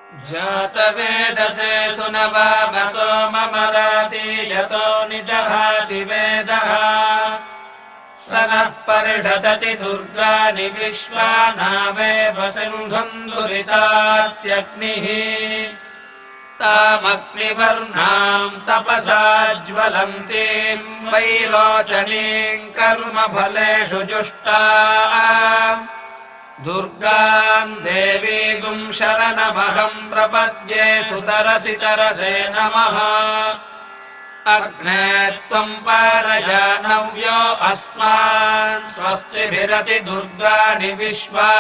जातवेदसे सुनवामसो ममराति यतो निदहाति वेदः स नः परिषदति दुर्गानि विश्वानावेव सिन्धुम् दुरितात्यग्निः तामग्निवर्णाम् तपसा ज्वलन्तीम् वैरोचनीम् कर्मफलेषु जुष्टाम् दुर्गाम् देवीगुम् शरणमहम् प्रपद्ये सुतरसि तरसे नमः अग्ने त्वम् पारयानव्यो अस्मान् स्वस्तिभिरति दुर्गाणि विश्वा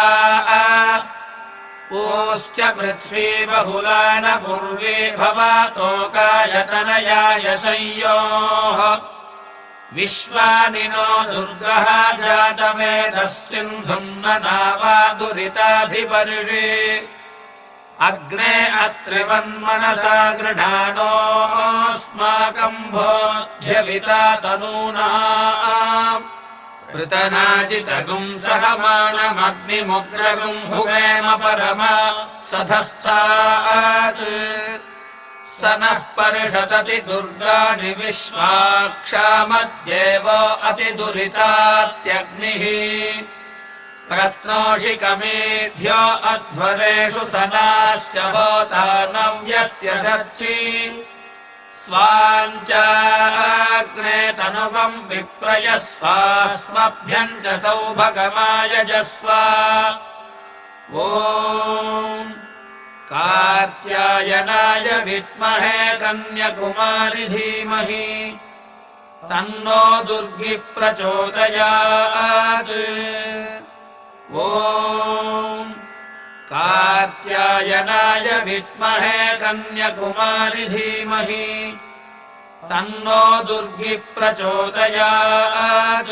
पूश्च पृथ्वी बहुला न पूर्वी भवातोकायतनयाय संयोः विश्वानि नो दुर्गः जातवेदः सिन्धुम् न नावा दुरिताधिपर्षि अग्ने अत्रिवन्मनसा गृह्णानोऽस्माकम् भोध्यविता तनूना पृतनाजितगुम् सहमानमग्निमुग्रगुम् भुवेम परमा सधस्थात् स नः परिषदति दुर्गाणि विश्वाक्षामद्येव अतिदुरितात्यग्निः प्रत्नोषिकमेभ्यो अध्वरेषु सनाश्च होता नव्यत्यशर्षि स्वाञ्चाग्ने तनुवम् विप्रयस्वास्मभ्यम् च सौभगमायजस्व ॐ कार्त्यायनाय विद्महे कन्यकुमारि धीमहि तन्नो दुर्गिः प्रचोदयात् ॐ कार्त्यायनाय विद्महे कन्यकुमारि धीमहि तन्नो दुर्गिः प्रचोदयात्